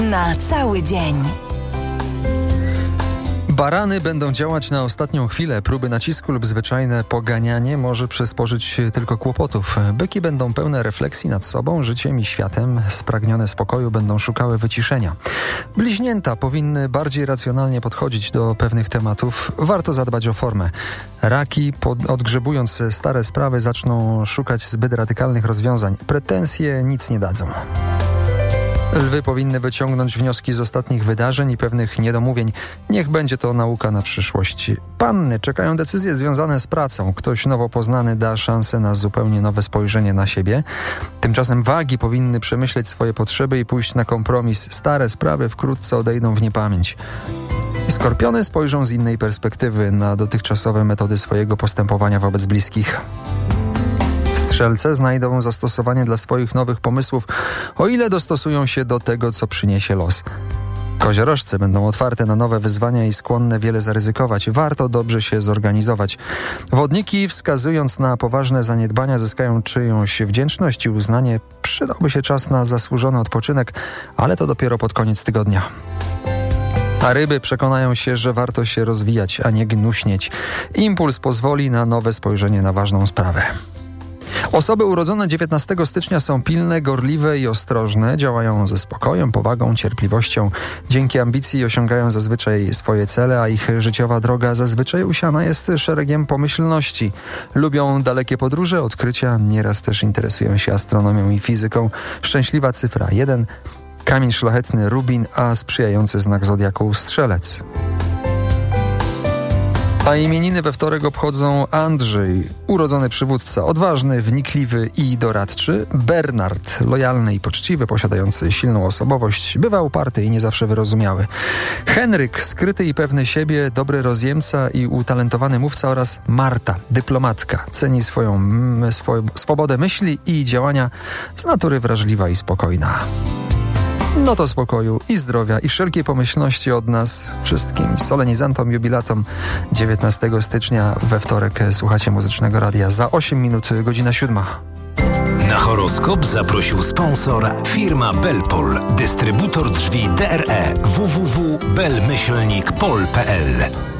Na cały dzień. Barany będą działać na ostatnią chwilę. Próby nacisku lub zwyczajne poganianie może przysporzyć tylko kłopotów. Byki będą pełne refleksji nad sobą, życiem i światem. Spragnione spokoju będą szukały wyciszenia. Bliźnięta powinny bardziej racjonalnie podchodzić do pewnych tematów. Warto zadbać o formę. Raki, odgrzebując stare sprawy, zaczną szukać zbyt radykalnych rozwiązań. Pretensje nic nie dadzą. Lwy powinny wyciągnąć wnioski z ostatnich wydarzeń i pewnych niedomówień. Niech będzie to nauka na przyszłość. Panny czekają decyzje związane z pracą. Ktoś nowo poznany da szansę na zupełnie nowe spojrzenie na siebie. Tymczasem wagi powinny przemyśleć swoje potrzeby i pójść na kompromis. Stare sprawy wkrótce odejdą w niepamięć. Skorpiony spojrzą z innej perspektywy na dotychczasowe metody swojego postępowania wobec bliskich. Strzelce znajdą zastosowanie dla swoich nowych pomysłów, o ile dostosują się do tego, co przyniesie los. Koziorożce będą otwarte na nowe wyzwania i skłonne wiele zaryzykować. Warto dobrze się zorganizować. Wodniki, wskazując na poważne zaniedbania, zyskają czyjąś wdzięczność i uznanie. Przydałby się czas na zasłużony odpoczynek, ale to dopiero pod koniec tygodnia. A ryby przekonają się, że warto się rozwijać, a nie gnuśnieć. Impuls pozwoli na nowe spojrzenie na ważną sprawę. Osoby urodzone 19 stycznia są pilne, gorliwe i ostrożne. Działają ze spokojem, powagą, cierpliwością. Dzięki ambicji osiągają zazwyczaj swoje cele, a ich życiowa droga zazwyczaj usiana jest szeregiem pomyślności. Lubią dalekie podróże, odkrycia, nieraz też interesują się astronomią i fizyką. Szczęśliwa cyfra 1, kamień szlachetny rubin, a sprzyjający znak zodiaku strzelec. A imieniny we wtorek obchodzą Andrzej, urodzony przywódca, odważny, wnikliwy i doradczy. Bernard, lojalny i poczciwy, posiadający silną osobowość, bywa uparty i nie zawsze wyrozumiały. Henryk, skryty i pewny siebie, dobry rozjemca i utalentowany mówca oraz Marta, dyplomatka. Ceni swoją swobodę myśli i działania, z natury wrażliwa i spokojna. No to spokoju i zdrowia i wszelkiej pomyślności od nas wszystkim solenizantom, jubilatom 19 stycznia we wtorek. Słuchacie Muzycznego Radia. Za 8 minut, godzina 7. Na horoskop zaprosił sponsor firma Belpol, dystrybutor drzwi DRE www.belmyślnikpol.pl.